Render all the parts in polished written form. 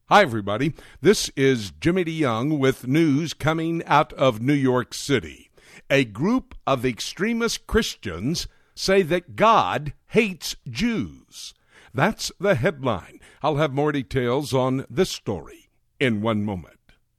Hi, everybody. This is Jimmy DeYoung with news coming out of New York City. A group of extremist Christians say that God hates Jews. That's the headline. I'll have more details on this story in one moment.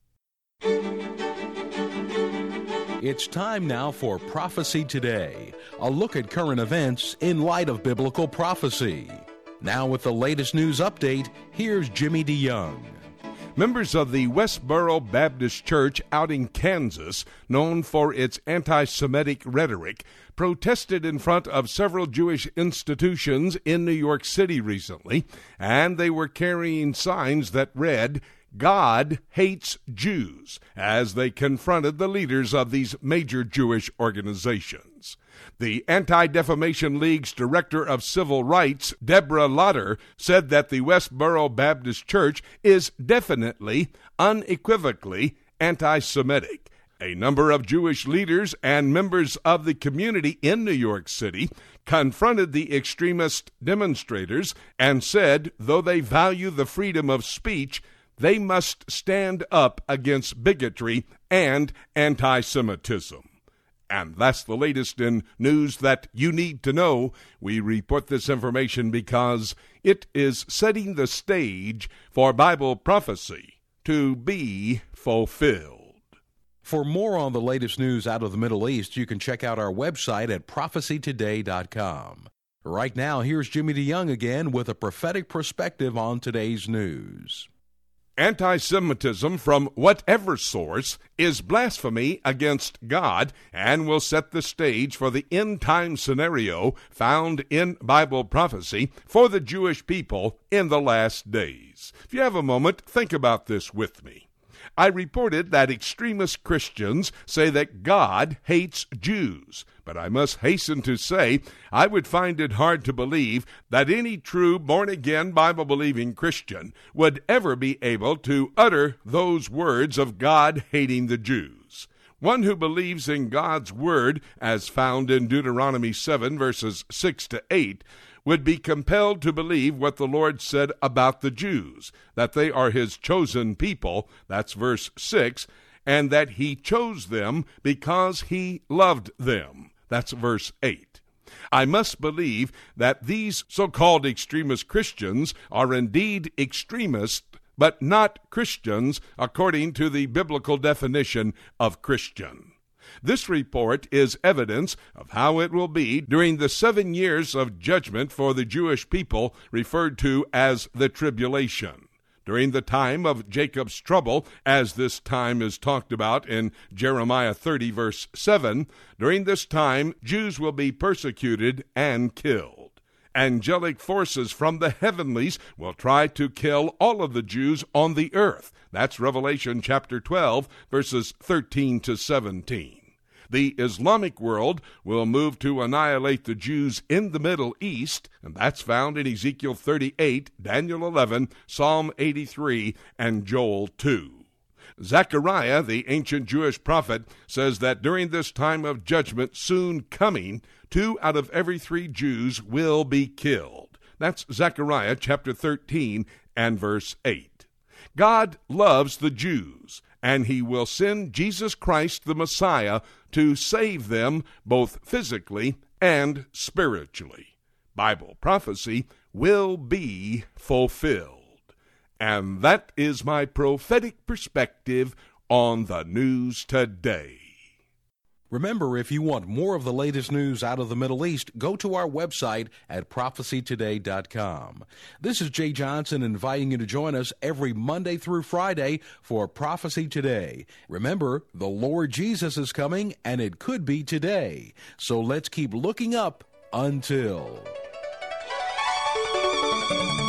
It's time now for Prophecy Today, a look at current events in light of biblical prophecy. Now with the latest news update, here's Jimmy DeYoung. Members of the Westboro Baptist Church out in Kansas, known for its anti-Semitic rhetoric, protested in front of several Jewish institutions in New York City recently, and they were carrying signs that read, "God hates Jews," as they confronted the leaders of these major Jewish organizations. The Anti-Defamation League's Director of Civil Rights, Deborah Lotter, said that the Westboro Baptist Church is definitely, unequivocally anti-Semitic. A number of Jewish leaders and members of the community in New York City confronted the extremist demonstrators and said, though they value the freedom of speech, they must stand up against bigotry and anti-Semitism. And that's the latest in news that you need to know. We report this information because it is setting the stage for Bible prophecy to be fulfilled. For more on the latest news out of the Middle East, you can check out our website at prophecytoday.com. Right now, here's Jimmy DeYoung again with a prophetic perspective on today's news. Anti-Semitism from whatever source is blasphemy against God and will set the stage for the end-time scenario found in Bible prophecy for the Jewish people in the last days. If you have a moment, think about this with me. I reported that extremist Christians say that God hates Jews, but I must hasten to say I would find it hard to believe that any true born-again Bible-believing Christian would ever be able to utter those words of God hating the Jews. One who believes in God's word, as found in Deuteronomy 7, verses 6 to 8, would be compelled to believe what the Lord said about the Jews, that they are his chosen people, that's verse 6, and that he chose them because he loved them, that's verse 8. I must believe that these so-called extremist Christians are indeed extremists, but not Christians according to the biblical definition of Christian. This report is evidence of how it will be during the 7 years of judgment for the Jewish people referred to as the tribulation. During the time of Jacob's trouble, as this time is talked about in Jeremiah 30, verse 7, during this time Jews will be persecuted and killed. Angelic forces from the heavenlies will try to kill all of the Jews on the earth. That's Revelation chapter 12, verses 13 to 17. The Islamic world will move to annihilate the Jews in the Middle East, and that's found in Ezekiel 38, Daniel 11, Psalm 83, and Joel 2. Zechariah, the ancient Jewish prophet, says that during this time of judgment soon coming, 2 out of every 3 Jews will be killed. That's Zechariah chapter 13 and verse 8. God loves the Jews, and he will send Jesus Christ the Messiah to save them both physically and spiritually. Bible prophecy will be fulfilled. And that is my prophetic perspective on the news today. Remember, if you want more of the latest news out of the Middle East, go to our website at prophecytoday.com. This is Jay Johnson inviting you to join us every Monday through Friday for Prophecy Today. Remember, the Lord Jesus is coming, and it could be today. So let's keep looking up until...